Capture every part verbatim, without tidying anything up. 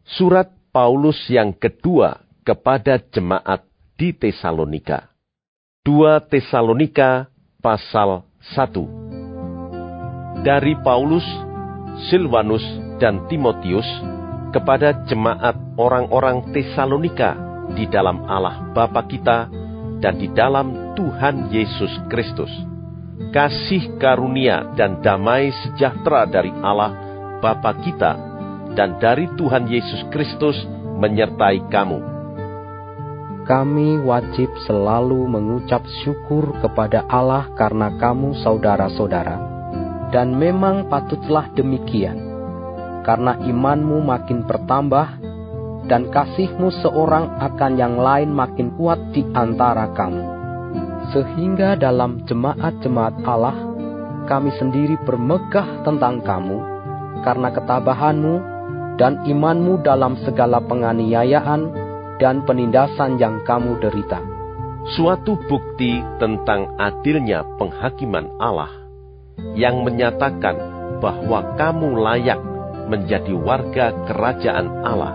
Surat Paulus yang kedua kepada jemaat di Tesalonika. dua Tesalonika pasal satu. Dari Paulus, Silvanus, dan Timotius kepada jemaat orang-orang Tesalonika di dalam Allah Bapa kita dan di dalam Tuhan Yesus Kristus. Kasih karunia dan damai sejahtera dari Allah Bapa kita dan dari Tuhan Yesus Kristus menyertai kamu. Kami wajib selalu mengucap syukur kepada Allah karena kamu saudara-saudara, dan memang patutlah demikian, karena imanmu makin bertambah, dan kasihmu seorang akan yang lain makin kuat di antara kamu. Sehingga dalam jemaat-jemaat Allah, kami sendiri bermegah tentang kamu, karena ketabahanmu dan imanmu dalam segala penganiayaan dan penindasan yang kamu derita. Suatu bukti tentang adilnya penghakiman Allah yang menyatakan bahwa kamu layak menjadi warga kerajaan Allah.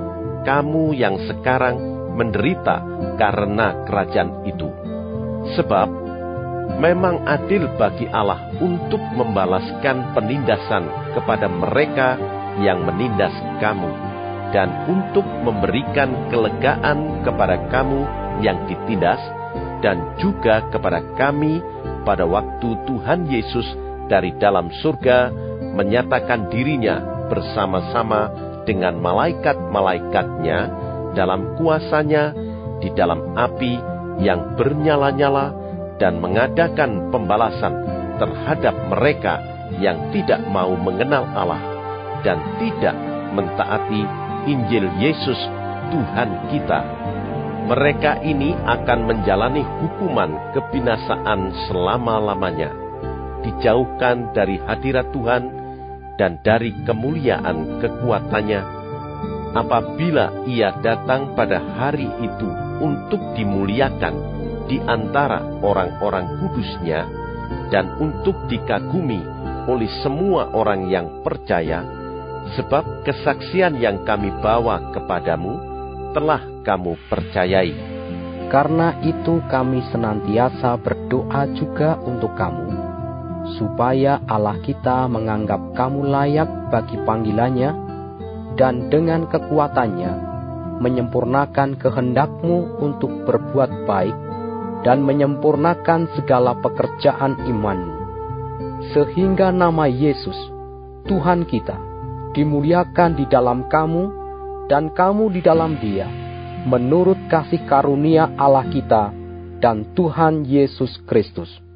Kamu yang sekarang menderita karena kerajaan itu. Sebab memang adil bagi Allah untuk membalaskan penindasan kepada mereka yang menindas kamu, dan untuk memberikan kelegaan kepada kamu yang ditindas, dan juga kepada kami pada waktu Tuhan Yesus dari dalam surga menyatakan dirinya bersama-sama dengan malaikat-malaikatnya dalam kuasanya di dalam api yang bernyala-nyala, dan mengadakan pembalasan terhadap mereka yang tidak mau mengenal Allah dan tidak mentaati Injil Yesus Tuhan kita. Mereka ini akan menjalani hukuman kebinasaan selama-lamanya, dijauhkan dari hadirat Tuhan dan dari kemuliaan kekuatannya, apabila Ia datang pada hari itu untuk dimuliakan di antara orang-orang kudusnya dan untuk dikagumi oleh semua orang yang percaya. Sebab kesaksian yang kami bawa kepadamu telah kamu percayai. Karena itu kami senantiasa berdoa juga untuk kamu, supaya Allah kita menganggap kamu layak bagi panggilannya, dan dengan kekuatannya menyempurnakan kehendakmu untuk berbuat baik, dan menyempurnakan segala pekerjaan imanmu, sehingga nama Yesus, Tuhan kita, dimuliakan di dalam kamu, dan kamu di dalam Dia, menurut kasih karunia Allah kita dan Tuhan Yesus Kristus.